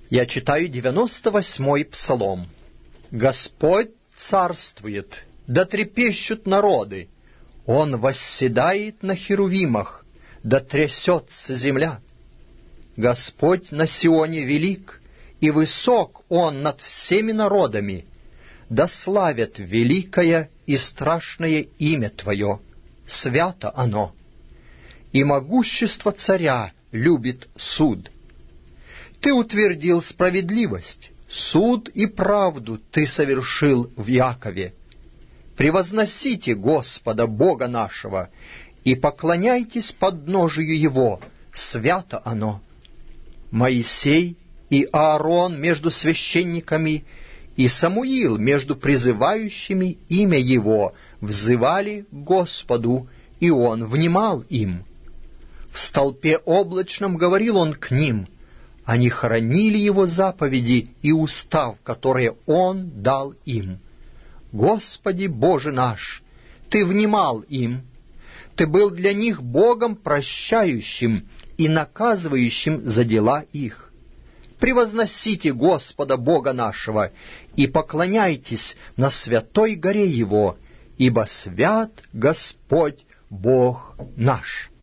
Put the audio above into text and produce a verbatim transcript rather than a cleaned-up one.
Я читаю девяносто восьмой псалом. «Господь царствует, да трепещут народы. Он восседает на херувимах, да трясется земля. Господь на Сионе велик, и высок Он над всеми народами. Да славят великое и страшное имя Твое, свято оно. И могущество царя любит суд. Ты утвердил справедливость, суд и правду Ты совершил в Якове. Превозносите Господа Бога нашего и поклоняйтесь подножию Его, свято оно. Моисей и Аарон между священниками и Самуил между призывающими имя Его взывали к Господу, и Он внимал им. В столпе облачном говорил Он к ним, они хранили Его заповеди и устав, которые Он дал им. Господи Боже наш, Ты внимал им, Ты был для них Богом прощающим и наказывающим за дела их. Превозносите Господа Бога нашего и поклоняйтесь на святой горе Его, ибо свят Господь Бог наш».